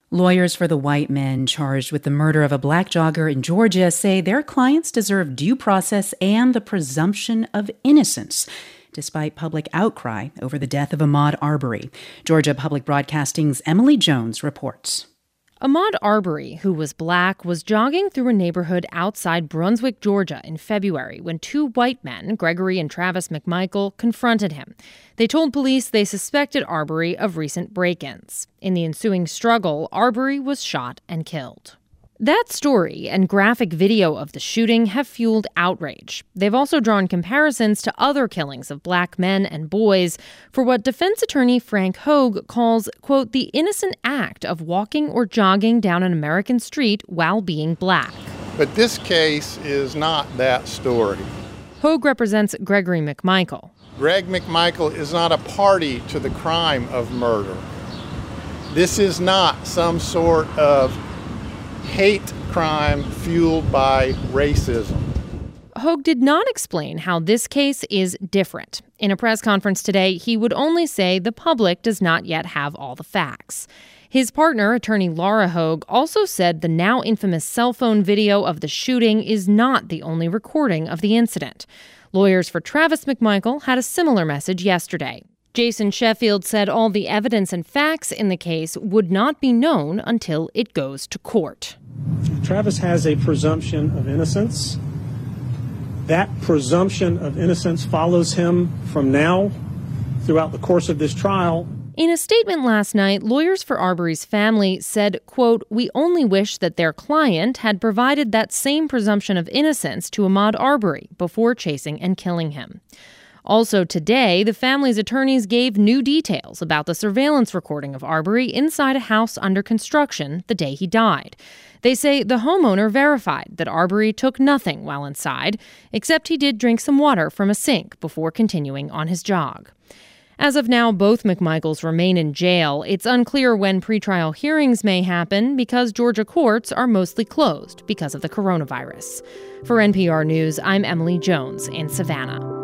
Lawyers for the white men charged with the murder of a black jogger in Georgia say their clients deserve due process and the presumption of innocence, despite public outcry over the death of Ahmaud Arbery. Georgia Public Broadcasting's Emily Jones reports. Ahmaud Arbery, who was black, was jogging through a neighborhood outside Brunswick, Georgia in February when two white men, Gregory and Travis McMichael, confronted him. They told police they suspected Arbery of recent break-ins. In the ensuing struggle, Arbery was shot and killed. That story and graphic video of the shooting have fueled outrage. They've also drawn comparisons to other killings of black men and boys for what defense attorney Frank Hogue calls, quote, the innocent act of walking or jogging down an American street while being black. But this case is not that story. Hogue represents Gregory McMichael. Greg McMichael is not a party to the crime of murder. This is not some sort of hate crime fueled by racism. Hogue did not explain how this case is different. In a press conference today, he would only say the public does not yet have all the facts. His partner, attorney Laura Hogue, also said the now infamous cell phone video of the shooting is not the only recording of the incident. Lawyers for Travis McMichael had a similar message yesterday. Jason Sheffield said all the evidence and facts in the case would not be known until it goes to court. Travis has a presumption of innocence. That presumption of innocence follows him from now throughout the course of this trial. In a statement last night, lawyers for Arbery's family said, quote, we only wish that their client had provided that same presumption of innocence to Ahmaud Arbery before chasing and killing him. Also today, the family's attorneys gave new details about the surveillance recording of Arbery inside a house under construction the day he died. They say the homeowner verified that Arbery took nothing while inside, except he did drink some water from a sink before continuing on his jog. As of now, both McMichaels remain in jail. It's unclear when pretrial hearings may happen because Georgia courts are mostly closed because of the coronavirus. For NPR News, I'm Emily Jones in Savannah.